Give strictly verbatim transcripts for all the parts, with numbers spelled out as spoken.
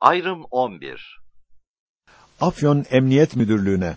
Ayrım on bir. Afyon Emniyet Müdürlüğü'ne.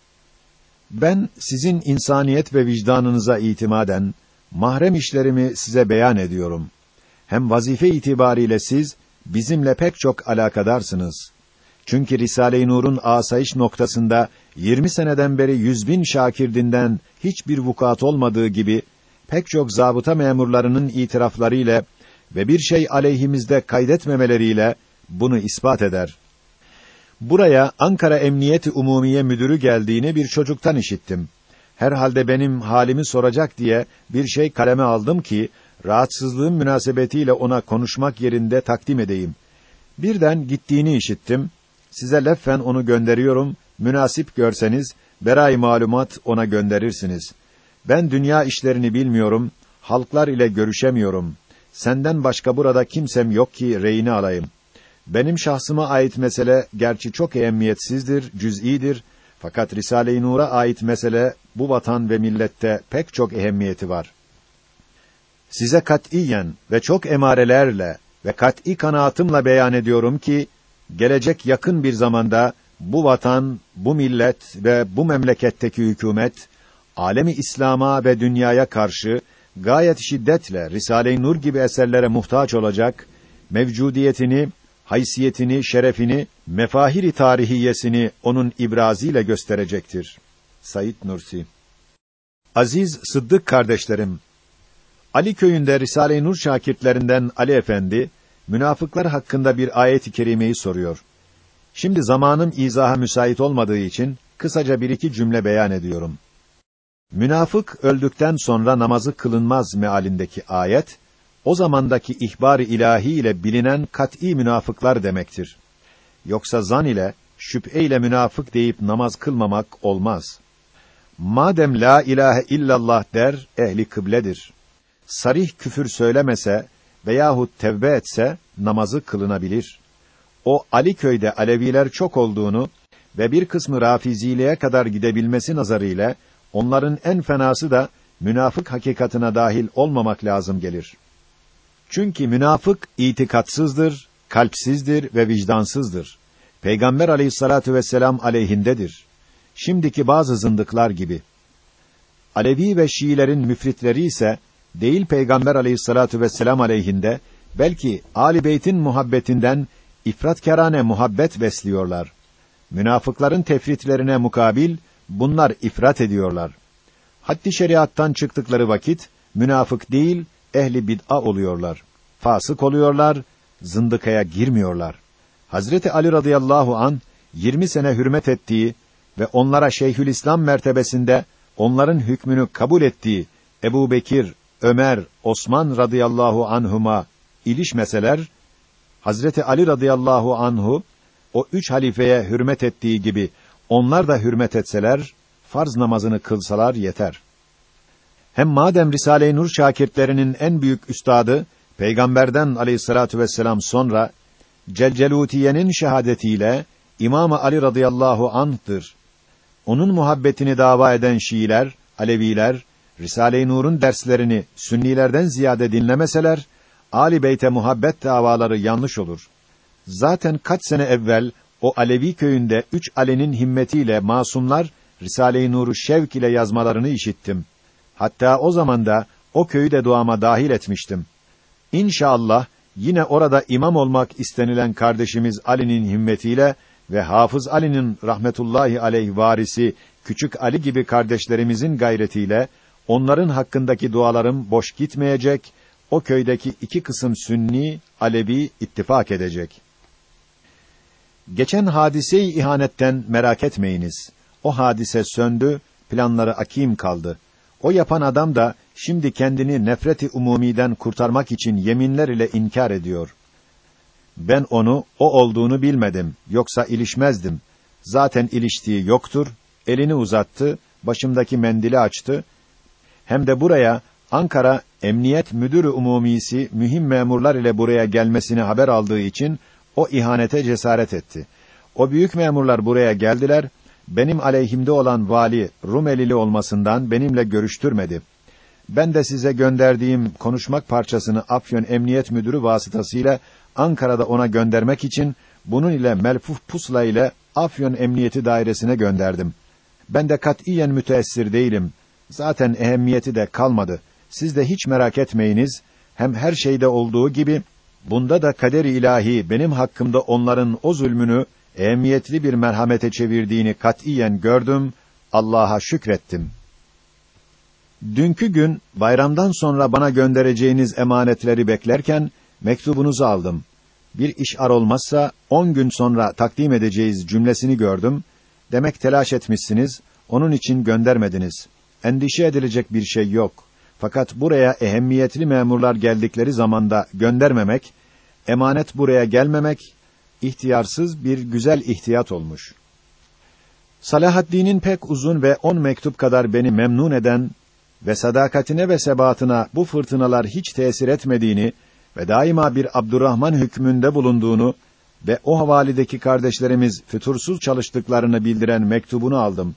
Ben sizin insaniyet ve vicdanınıza itimaden mahrem işlerimi size beyan ediyorum. Hem vazife itibariyle siz bizimle pek çok alakadarsınız. Çünkü Risale-i Nur'un asayiş noktasında yirmi seneden beri yüz bin şakirdinden hiçbir vukuat olmadığı gibi pek çok zabıta memurlarının itiraflarıyla ve bir şey aleyhimizde kaydetmemeleriyle bunu ispat eder. Buraya Ankara Emniyet-i Umumiye Müdürü geldiğini bir çocuktan işittim. Herhalde benim halimi soracak diye bir şey kaleme aldım ki rahatsızlığım münasebetiyle ona konuşmak yerinde takdim edeyim. Birden gittiğini işittim. Size leffen onu gönderiyorum. Münasip görseniz berai malumat ona gönderirsiniz. Ben dünya işlerini bilmiyorum, halklar ile görüşemiyorum. Senden başka burada kimsem yok ki reyini alayım. Benim şahsıma ait mesele gerçi çok ehemmiyetsizdir, cüz'idir. Fakat Risale-i Nur'a ait mesele bu vatan ve millette pek çok ehemmiyeti var. Size katiyen ve çok emarelerle ve kat'î kanaatımla beyan ediyorum ki gelecek yakın bir zamanda bu vatan, bu millet ve bu memleketteki hükümet alemi İslam'a ve dünyaya karşı gayet şiddetle Risale-i Nur gibi eserlere muhtaç olacak, mevcudiyetini, haysiyetini, şerefini, mefahiri tarihiyesini onun ibrazıyla gösterecektir. Said Nursi. Aziz Sıddık kardeşlerim, Ali köyünde Risale-i Nur şakirtlerinden Ali Efendi, münafıklar hakkında bir ayet-i kerimeyi soruyor. Şimdi zamanım izaha müsait olmadığı için kısaca bir iki cümle beyan ediyorum. Münafık öldükten sonra namazı kılınmaz mealindeki ayet, o zamandaki ihbar-ı ilahi ile bilinen kat'î münafıklar demektir. Yoksa zan ile, şüphe ile münafık deyip namaz kılmamak olmaz. Madem la ilahe illallah der, ehli kıbledir. Sarih küfür söylemese veyahut tevbe etse namazı kılınabilir. O Ali köyde Aleviler çok olduğunu ve bir kısmı Rafiziliğe kadar gidebilmesi nazarıyla onların en fenası da münafık hakikatına dahil olmamak lazım gelir. Çünkü münafık itikatsızdır, kalpsizdir ve vicdansızdır. Peygamber Aleyhissalatu vesselam aleyhindedir. Şimdiki bazı zındıklar gibi. Alevi ve Şiilerin müfritleri ise değil Peygamber Aleyhissalatu vesselam aleyhinde, belki âl-i beytin muhabbetinden ifratkârane muhabbet besliyorlar. Münafıkların tefritlerine mukabil bunlar ifrat ediyorlar. Haddi şeriattan çıktıkları vakit münafık değil, ehli bid'a oluyorlar. Fasık oluyorlar, zındıkaya girmiyorlar. Hazreti Ali radıyallahu an yirmi sene hürmet ettiği ve onlara Şeyhülislam mertebesinde onların hükmünü kabul ettiği Ebubekir, Ömer, Osman radıyallahu anhuma ilişmeseler, Hazreti Ali radıyallahu anhu o üç halifeye hürmet ettiği gibi onlar da hürmet etseler, farz namazını kılsalar yeter. Hem madem Risale-i Nur şakirtlerinin en büyük üstadı Peygamberden Aleyhissalatu vesselam sonra Celcelutiye'nin şehadetiyle İmam Ali radıyallahu anh'tır. Onun muhabbetini dava eden Şiiler, Aleviler Risale-i Nur'un derslerini Sünnilerden ziyade dinlemeseler, âl-i beyte muhabbet davaları yanlış olur. Zaten kaç sene evvel o Alevi köyünde üç Ali'nin himmetiyle masumlar Risale-i Nur'u şevk ile yazmalarını işittim. Hatta o zaman da o köyü de duama dahil etmiştim. İnşallah yine orada imam olmak istenilen kardeşimiz Ali'nin himmetiyle ve Hafız Ali'nin rahmetullahi aleyh varisi Küçük Ali gibi kardeşlerimizin gayretiyle onların hakkındaki dualarım boş gitmeyecek, o köydeki iki kısım Sünni, Alevi ittifak edecek. Geçen hadise-i ihanetten merak etmeyiniz. O hadise söndü, planları akim kaldı. O yapan adam da şimdi kendini nefret-i umumiden kurtarmak için yeminler ile inkar ediyor. Ben onu o olduğunu bilmedim, yoksa ilişmezdim. Zaten iliştiği yoktur. Elini uzattı, başımdaki mendili açtı. Hem de buraya Ankara Emniyet Müdürü Umumisi mühim memurlar ile buraya gelmesini haber aldığı için o ihanete cesaret etti. O büyük memurlar buraya geldiler. Benim aleyhimde olan vali Rumelili olmasından benimle görüştürmedi. Ben de size gönderdiğim konuşmak parçasını Afyon Emniyet Müdürü vasıtasıyla Ankara'da ona göndermek için bunun ile melfuf pusla ile Afyon Emniyeti Dairesi'ne gönderdim. Ben de katiyen müteessir değilim. Zaten ehemmiyeti de kalmadı. Siz de hiç merak etmeyiniz. Hem her şeyde olduğu gibi, bunda da kader-i ilahi benim hakkımda onların o zulmünü ehemmiyetli bir merhamete çevirdiğini katiyen gördüm. Allah'a şükrettim. Dünkü gün bayramdan sonra bana göndereceğiniz emanetleri beklerken mektubunuzu aldım. Bir iş ar olmazsa on gün sonra takdim edeceğiz cümlesini gördüm. Demek telaş etmişsiniz, onun için göndermediniz. Endişe edilecek bir şey yok. Fakat buraya ehemmiyetli memurlar geldikleri zamanda göndermemek, emanet buraya gelmemek, ihtiyarsız bir güzel ihtiyat olmuş. Salahaddin'in pek uzun ve on mektup kadar beni memnun eden ve sadakatine ve sebatına bu fırtınalar hiç tesir etmediğini ve daima bir Abdurrahman hükmünde bulunduğunu ve o havalideki kardeşlerimiz fütursuz çalıştıklarını bildiren mektubunu aldım.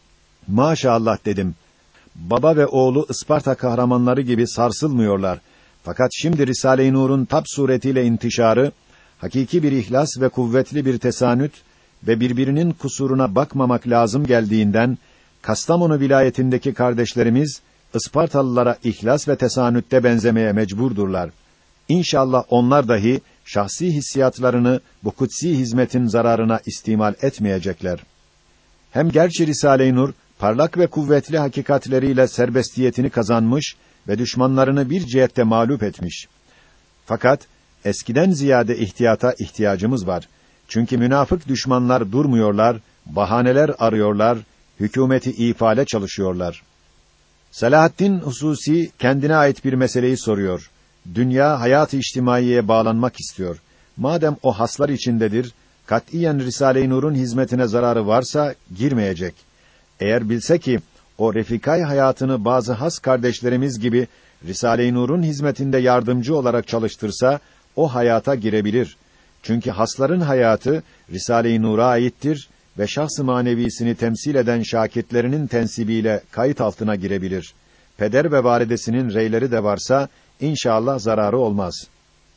Maşallah dedim. Baba ve oğlu Isparta kahramanları gibi sarsılmıyorlar. Fakat şimdi Risale-i Nur'un tab suretiyle intişarı, hakiki bir ihlas ve kuvvetli bir tesanüt ve birbirinin kusuruna bakmamak lazım geldiğinden, Kastamonu vilayetindeki kardeşlerimiz, Ispartalılara ihlas ve tesanütte benzemeye mecburdurlar. İnşallah onlar dahi, şahsi hissiyatlarını bu kutsi hizmetin zararına istimal etmeyecekler. Hem gerçi Risale-i Nur, parlak ve kuvvetli hakikatleriyle serbestiyetini kazanmış ve düşmanlarını bir cihette mağlup etmiş. Fakat, eskiden ziyade ihtiyata ihtiyacımız var. Çünkü münafık düşmanlar durmuyorlar, bahaneler arıyorlar, hükümeti ifale çalışıyorlar. Selahaddin hususi kendine ait bir meseleyi soruyor. Dünya hayat-ı içtimaiyeye bağlanmak istiyor. Madem o haslar içindedir, katiyen Risale-i Nur'un hizmetine zararı varsa girmeyecek. Eğer bilse ki o refikâ hayatını bazı has kardeşlerimiz gibi Risale-i Nur'un hizmetinde yardımcı olarak çalıştırsa o hayata girebilir. Çünkü hasların hayatı Risale-i Nur'a aittir ve şahs-ı manevisini temsil eden şakirtlerinin tensibiyle kayıt altına girebilir. Peder ve validesinin reyleri de varsa inşallah zararı olmaz.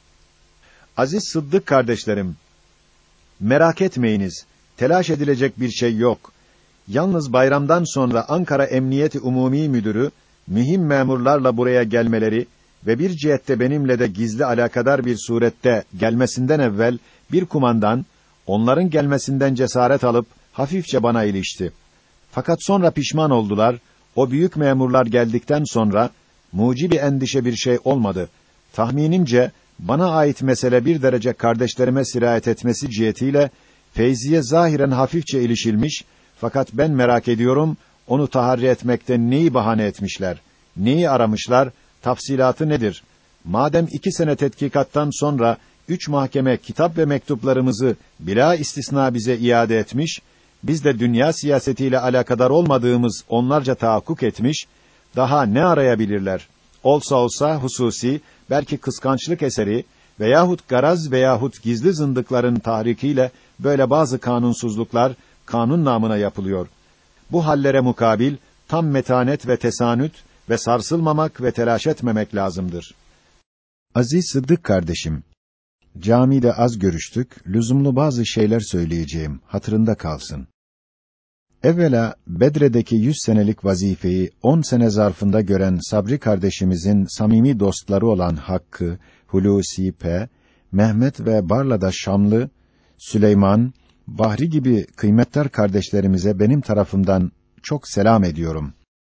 Aziz Sıddık kardeşlerim, merak etmeyiniz. Telaş edilecek bir şey yok. Yalnız bayramdan sonra Ankara Emniyeti Umumi Müdürü mühim memurlarla buraya gelmeleri ve bir cihette benimle de gizli alakadar bir surette gelmesinden evvel bir kumandan onların gelmesinden cesaret alıp hafifçe bana ilişti. Fakat sonra pişman oldular. O büyük memurlar geldikten sonra mucibi endişe bir şey olmadı. Tahminimce bana ait mesele bir derece kardeşlerime sirayet etmesi cihetiyle Feyzi'ye zahiren hafifçe ilişilmiş, fakat ben merak ediyorum, onu taharri etmekte neyi bahane etmişler, neyi aramışlar, tafsilatı nedir? Madem iki sene tetkikattan sonra üç mahkeme kitap ve mektuplarımızı bila istisna bize iade etmiş, biz de dünya siyasetiyle alakadar olmadığımız onlarca tahakkuk etmiş, daha ne arayabilirler? Olsa olsa hususi, belki kıskançlık eseri veyahut garaz veyahut gizli zındıkların tahrikiyle böyle bazı kanunsuzluklar kanun namına yapılıyor. Bu hallere mukabil tam metanet ve tesanüt ve sarsılmamak ve telaş etmemek lazımdır. Aziz Sıddık kardeşim, camide az görüştük, lüzumlu bazı şeyler söyleyeceğim, hatırında kalsın. Evvela Bedre'deki yüz senelik vazifeyi on sene zarfında gören Sabri kardeşimizin samimi dostları olan Hakkı, Hulusi P, Mehmet ve Barla'da Şamlı, Süleyman, Bahri gibi kıymetdar kardeşlerimize benim tarafımdan çok selam ediyorum.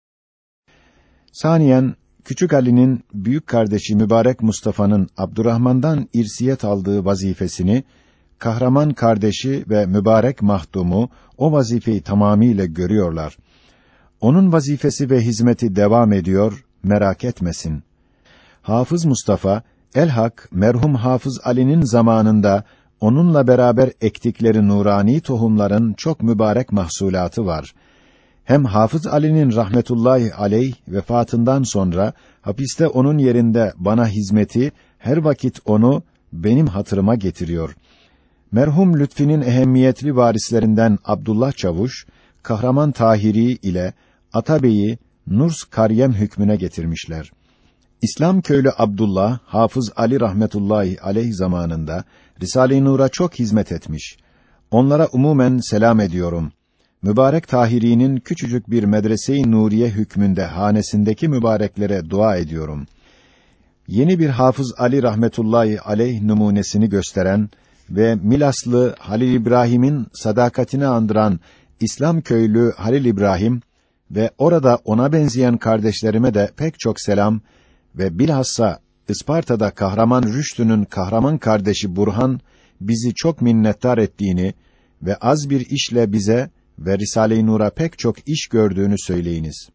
Saniyen, Küçük Ali'nin büyük kardeşi Mübarek Mustafa'nın Abdurrahman'dan irsiyet aldığı vazifesini, kahraman kardeşi ve mübarek mahdumu o vazifeyi tamamiyle görüyorlar. Onun vazifesi ve hizmeti devam ediyor, merak etmesin. Hafız Mustafa, elhak merhum Hafız Ali'nin zamanında onunla beraber ektikleri nurani tohumların çok mübarek mahsulatı var. Hem Hafız Ali'nin rahmetullahi aleyh vefatından sonra hapiste onun yerinde bana hizmeti her vakit onu benim hatırıma getiriyor. Merhum Lütfi'nin ehemmiyetli varislerinden Abdullah Çavuş, Kahraman Tahiri ile Atabey'i Nurs Karyem hükmüne getirmişler. İslam köylü Abdullah, Hafız Ali rahmetullahi aleyh zamanında Risale-i Nur'a çok hizmet etmiş. Onlara umumen selam ediyorum. Mübarek Tahiri'nin küçücük bir medrese-i Nuriye hükmünde hanesindeki mübareklere dua ediyorum. Yeni bir Hafız Ali rahmetullahi aleyh numunesini gösteren ve Milaslı Halil İbrahim'in sadakatini andıran İslam köylü Halil İbrahim ve orada ona benzeyen kardeşlerime de pek çok selam ve bilhassa Isparta'da Kahraman Rüştü'nün kahraman kardeşi Burhan bizi çok minnettar ettiğini ve az bir işle bize ve Risale-i Nur'a pek çok iş gördüğünü söyleyiniz.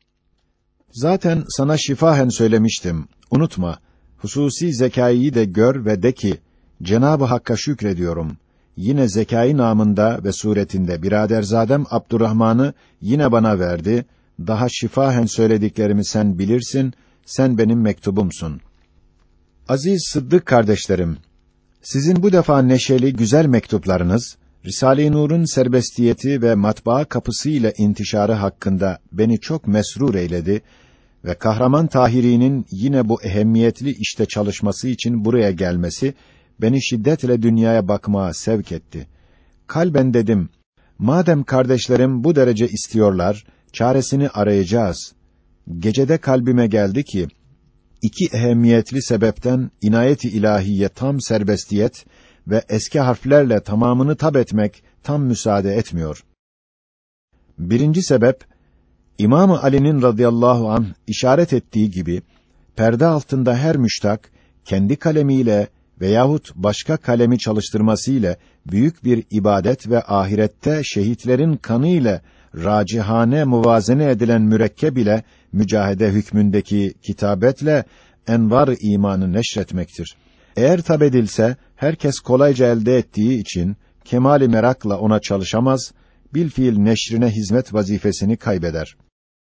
Zaten sana şifahen söylemiştim. Unutma, hususi zekâyı de gör ve de ki, Cenab-ı Hakk'a şükrediyorum. Yine zekâyı namında ve suretinde biraderzadem Abdurrahman'ı yine bana verdi. Daha şifahen söylediklerimi sen bilirsin, sen benim mektubumsun. Aziz Sıddık kardeşlerim, sizin bu defa neşeli, güzel mektuplarınız, Risale-i Nur'un serbestiyeti ve matbaa kapısı ile intişarı hakkında beni çok mesrur eyledi ve Kahraman Tahiri'nin yine bu ehemmiyetli işte çalışması için buraya gelmesi, beni şiddetle dünyaya bakmaya sevk etti. Kalben dedim, madem kardeşlerim bu derece istiyorlar, çaresini arayacağız. Gecede kalbime geldi ki, iki ehemmiyetli sebepten inayet-i ilahiye tam serbestiyet ve eski harflerle tamamını tab etmek tam müsaade etmiyor. Birinci sebep, İmam-ı Ali'nin radıyallahu anh işaret ettiği gibi, perde altında her müştak, kendi kalemiyle veyahut başka kalemi çalıştırmasıyla büyük bir ibadet ve ahirette şehitlerin kanı ile racihane muvazene edilen mürekkeb ile mücahede hükmündeki kitabetle envar imanı neşretmektir. Eğer tab edilse, herkes kolayca elde ettiği için kemali merakla ona çalışamaz, bilfiil neşrine hizmet vazifesini kaybeder.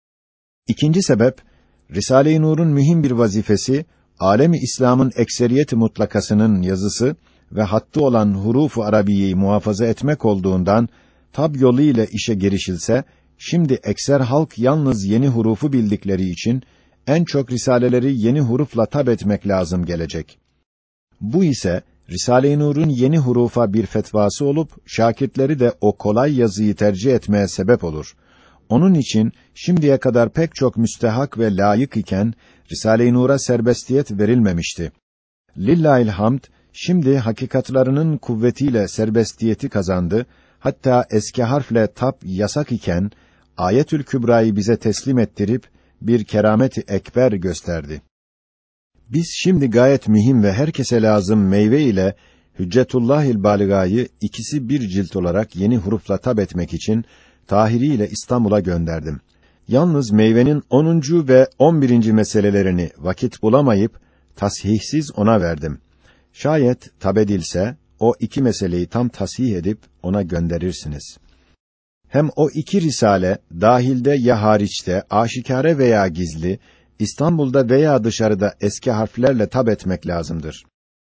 İkinci sebep, Risale-i Nur'un mühim bir vazifesi, alemi İslam'ın ekseriyeti mutlakasının yazısı ve hattı olan huruf-u arabiyeyi muhafaza etmek olduğundan, tab yolu ile işe girişilse, şimdi ekser halk yalnız yeni hurufu bildikleri için, en çok risaleleri yeni hurufla tab etmek lazım gelecek. Bu ise, Risale-i Nur'un yeni hurufa bir fetvası olup, şakirtleri de o kolay yazıyı tercih etmeye sebep olur. Onun için, şimdiye kadar pek çok müstehak ve layık iken, Risale-i Nur'a serbestiyet verilmemişti. Lillahilhamd, şimdi hakikatlarının kuvvetiyle serbestiyeti kazandı, hatta eski harfle tap yasak iken, Ayetül Kübra'yı bize teslim ettirip, bir keramet-i ekber gösterdi. Biz şimdi gayet mühim ve herkese lazım meyve ile Hüccetullahil Baligâ'yı ikisi bir cilt olarak yeni hurufla tab etmek için Tahiri ile İstanbul'a gönderdim. Yalnız meyvenin onuncu ve on birinci meselelerini vakit bulamayıp tasihsiz ona verdim. Şayet tab edilse o iki meseleyi tam tasih edip ona gönderirsiniz. Hem o iki risale dahilde ya hariçte aşikare veya gizli İstanbul'da veya dışarıda eski harflerle tab etmek lazımdır.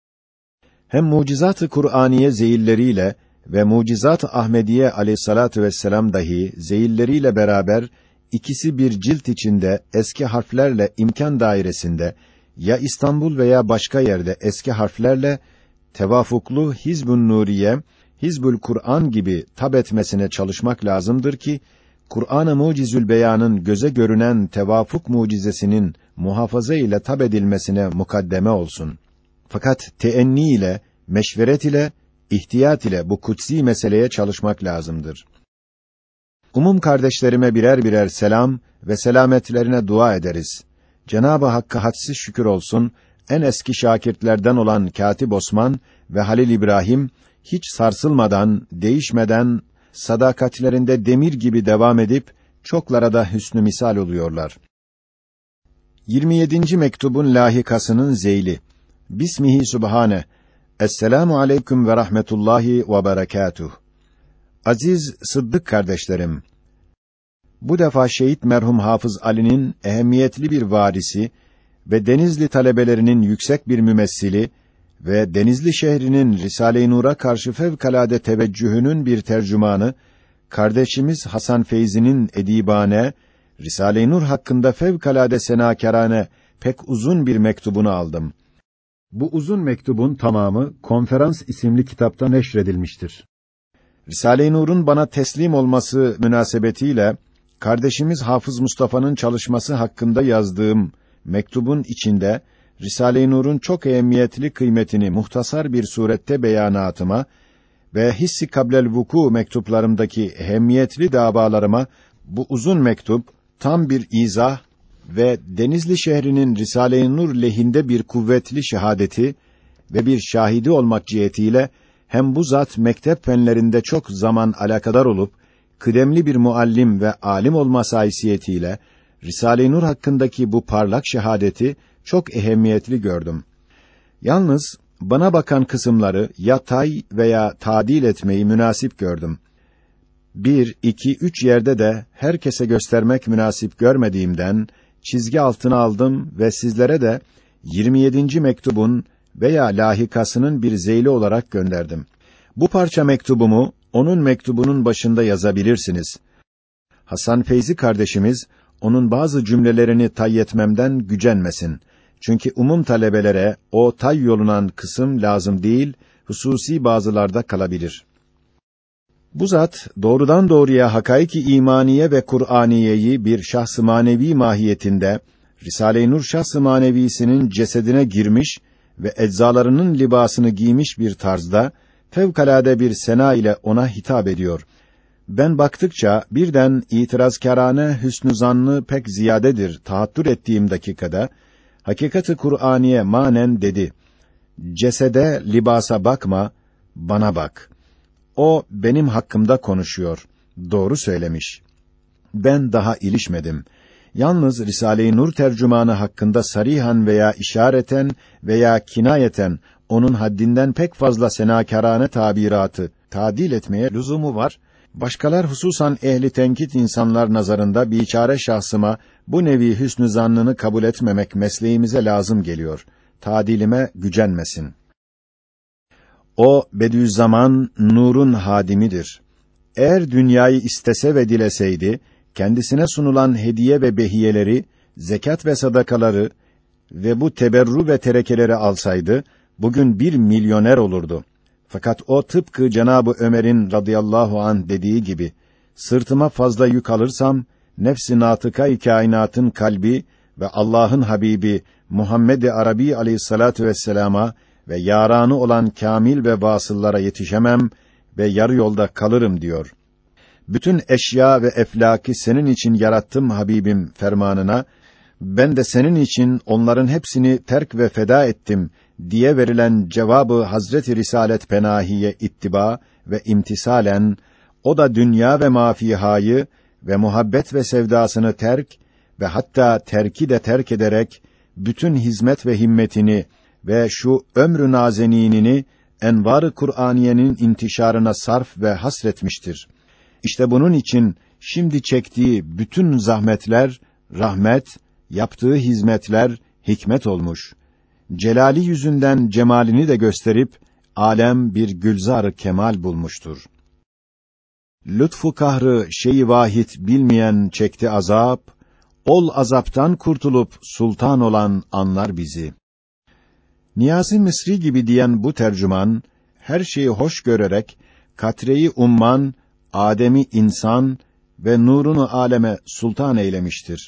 Hem mucizat-ı Kur'aniye zeyilleriyle ve mucizat-ı Ahmediye aleyhissalatu vesselam dahi zeyilleriyle beraber ikisi bir cilt içinde eski harflerle imkan dairesinde ya İstanbul veya başka yerde eski harflerle tevafuklu Hizbun Nuriye, Hizbül Kur'an gibi tab etmesine çalışmak lazımdır ki Kur'an-ı Mucizül Beyan'ın göze görünen tevafuk mucizesinin muhafaza ile tab edilmesine mukaddeme olsun. Fakat teenni ile, meşveret ile, ihtiyat ile bu kutsi meseleye çalışmak lazımdır. Umum kardeşlerime birer birer selam ve selametlerine dua ederiz. Cenab-ı Hakk'a hadsiz şükür olsun, en eski şakirtlerden olan Katip Osman ve Halil İbrahim, hiç sarsılmadan, değişmeden, sadakatlerinde demir gibi devam edip, çoklara da hüsnü misal oluyorlar. yirmi yedinci mektubun lahikasının zeyli. Bismihi Sübhane. Esselamu aleyküm ve rahmetullahi ve berekatuh. Aziz Sıddık kardeşlerim, bu defa şehit merhum Hafız Ali'nin ehemmiyetli bir varisi ve Denizli talebelerinin yüksek bir mümessili ve Denizli şehrinin Risale-i Nur'a karşı fevkalade teveccühünün bir tercümanı, kardeşimiz Hasan Feyzi'nin edibane, Risale-i Nur hakkında fevkalade senâkârâne pek uzun bir mektubunu aldım. Bu uzun mektubun tamamı Konferans isimli kitapta neşredilmiştir. Risale-i Nur'un bana teslim olması münasebetiyle kardeşimiz Hafız Mustafa'nın çalışması hakkında yazdığım mektubun içinde Risale-i Nur'un çok ehemmiyetli kıymetini muhtasar bir surette beyanatıma ve hissi kablel vuku mektuplarımdaki ehemmiyetli davalarıma bu uzun mektup tam bir izah ve Denizli şehrinin Risale-i Nur lehinde bir kuvvetli şehadeti ve bir şahidi olmak cihetiyle hem bu zat mektep fenlerinde çok zaman alakadar olup kıdemli bir muallim ve alim olması haysiyetiyle Risale-i Nur hakkındaki bu parlak şehadeti çok ehemmiyetli gördüm. Yalnız bana bakan kısımları ya tay veya tadil etmeyi münasip gördüm. Bir, iki, üç yerde de herkese göstermek münasip görmediğimden çizgi altına aldım ve sizlere de yirmi yedinci mektubun veya lahikasının bir zeyli olarak gönderdim. Bu parça mektubumu onun mektubunun başında yazabilirsiniz. Hasan Feyzi kardeşimiz onun bazı cümlelerini tay etmemden gücenmesin. Çünkü umum talebelere o tay yolunan kısım lazım değil, hususi bazılarda kalabilir. Bu zat doğrudan doğruya hakaiki imaniye ve Kur'aniyeyi bir şahs-ı manevi mahiyetinde Risale-i Nur şahs-ı manevisinin cesedine girmiş ve eczalarının libasını giymiş bir tarzda fevkalade bir sena ile ona hitap ediyor. Ben baktıkça birden itirazkârane hüsnü zannı pek ziyadedir tahattür ettiğim dakikada hakikat-ı Kur'aniye manen dedi: Cesede, libasa bakma, bana bak. O benim hakkımda konuşuyor. Doğru söylemiş. Ben daha ilişmedim. Yalnız Risale-i Nur tercümanı hakkında sarihan veya işareten veya kinayeten onun haddinden pek fazla senâkârane tabiratı tadil etmeye lüzumu var. Başkalar hususan ehli tenkit insanlar nazarında biçare şahsıma bu nevi hüsnü zannını kabul etmemek mesleğimize lazım geliyor. Tadilime gücenmesin. O Bediüzzaman nurun hadimidir. Eğer dünyayı istese ve dileseydi, kendisine sunulan hediye ve behiyeleri, zekat ve sadakaları ve bu teberru ve terekeleri alsaydı, bugün bir milyoner olurdu. Fakat o tıpkı Cenab-ı Ömer'in radıyallahu anh dediği gibi, sırtıma fazla yük alırsam, nefs-i natıka-i kainatın kalbi ve Allah'ın Habibi Muhammed-i Arabi aleyhissalatu vesselama ve yaranı olan kamil ve vasıllara yetişemem ve yarı yolda kalırım diyor. Bütün eşya ve eflaki senin için yarattım Habibim fermanına, ben de senin için onların hepsini terk ve feda ettim diye verilen cevabı Hazreti Risalet Penahiye ittiba ve imtisalen, o da dünya ve mafihayı ve muhabbet ve sevdasını terk ve hatta terki de terk ederek, bütün hizmet ve himmetini ve şu ömrü nazeninini envar-ı Kur'aniyenin intişarına sarf ve hasretmiştir. İşte bunun için şimdi çektiği bütün zahmetler rahmet, yaptığı hizmetler hikmet olmuş. Celali yüzünden cemalini de gösterip alem bir gülzar-ı kemal bulmuştur. Lütfu kahrı şeyi vahid bilmeyen çekti azap, ol azaptan kurtulup sultan olan anlar bizi. Niyazi Mısri gibi diyen bu tercüman, her şeyi hoş görerek, katreyi umman, Adem'i insan ve nurunu aleme sultan eylemiştir.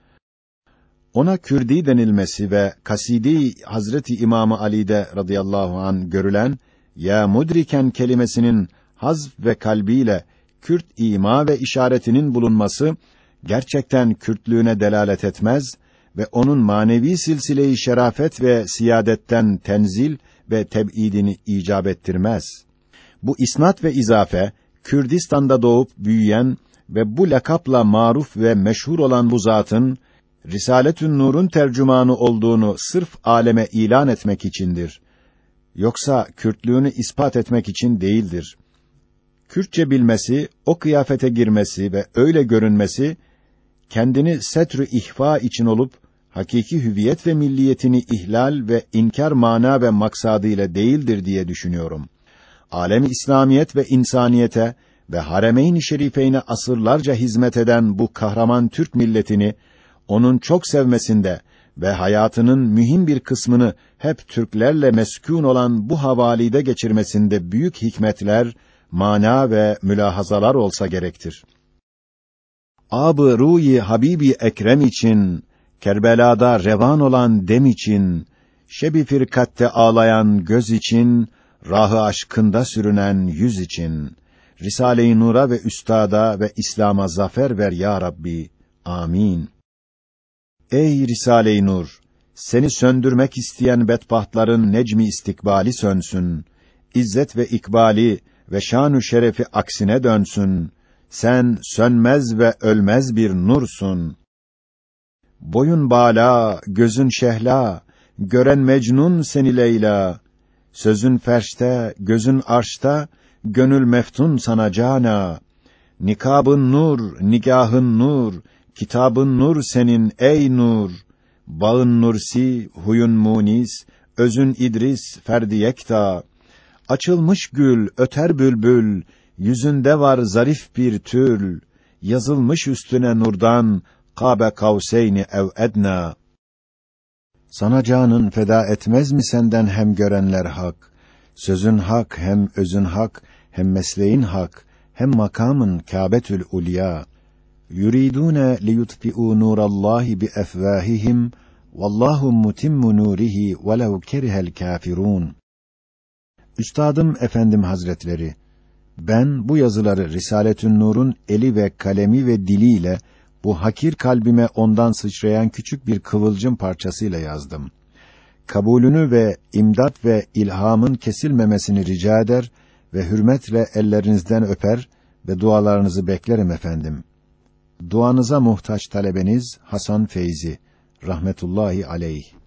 Ona Kürdi denilmesi ve Kasidi Hazreti İmam-ı Ali'de radıyallahu an görülen ya mudriken kelimesinin hazf ve kalbiyle Kürt ima ve işaretinin bulunması gerçekten Kürtlüğüne delalet etmez ve onun manevi silsile-i şerafet ve siyadetten tenzil ve teb'idini icap ettirmez. Bu isnat ve izafe Kürdistan'da doğup büyüyen ve bu lakapla maruf ve meşhur olan bu zatın Risaletün Nur'un tercümanı olduğunu sırf aleme ilan etmek içindir. Yoksa Kürtlüğünü ispat etmek için değildir. Kürtçe bilmesi, o kıyafete girmesi ve öyle görünmesi, kendini setr-ü ihfa için olup, hakiki hüviyet ve milliyetini ihlal ve inkar mana ve maksadıyla değildir diye düşünüyorum. Alem-i İslamiyet ve insaniyete ve Haremeyn-i Şerifeyne asırlarca hizmet eden bu kahraman Türk milletini, onun çok sevmesinde ve hayatının mühim bir kısmını hep Türklerle meskûn olan bu havalide geçirmesinde büyük hikmetler, mana ve mülahazalar olsa gerektir. Ab-ı Ruhi Habibi Ekrem için, Kerbela'da revan olan dem için, şebi firkatte ağlayan göz için, rahı aşkında sürünen yüz için, Risale-i Nur'a ve üstada ve İslam'a zafer ver ya Rabbi. Amin. Ey Risale-i Nur, seni söndürmek isteyen bedbahtların necmi istikbali sönsün. İzzet ve ikbali ve şan-ı şerefi aksine dönsün. Sen sönmez ve ölmez bir nursun. Boyun bala, gözün şehla, gören Mecnun seni Leyla. Sözün ferşte, gözün arşta, gönül meftun sana cana. Nikabın nur, nigahın nur, kitabın nur senin ey nur. Bağın nursi, huyun munis, özün İdris, ferdi yekta. Açılmış gül, öter bülbül, yüzünde var zarif bir tül. Yazılmış üstüne nurdan, Kâbe kavseyni ev edna. Sana canın feda etmez mi senden hem görenler hak? Sözün hak, hem özün hak, hem mesleğin hak, hem makamın Kâbetül ulya. Yuridûne liyutfi'û nûrallâhi bi efvâhihim, vallâhu mutimmu nûrihi velev kerihel kâfirûn. Üstadım efendim hazretleri, ben bu yazıları Risaletün Nur'un eli ve kalemi ve diliyle bu hakir kalbime ondan sıçrayan küçük bir kıvılcım parçasıyla yazdım. Kabulünü ve imdat ve ilhamın kesilmemesini rica eder ve hürmetle ellerinizden öper ve dualarınızı beklerim efendim. Duanıza muhtaç talebeniz Hasan Feyzi rahmetullahi aleyh.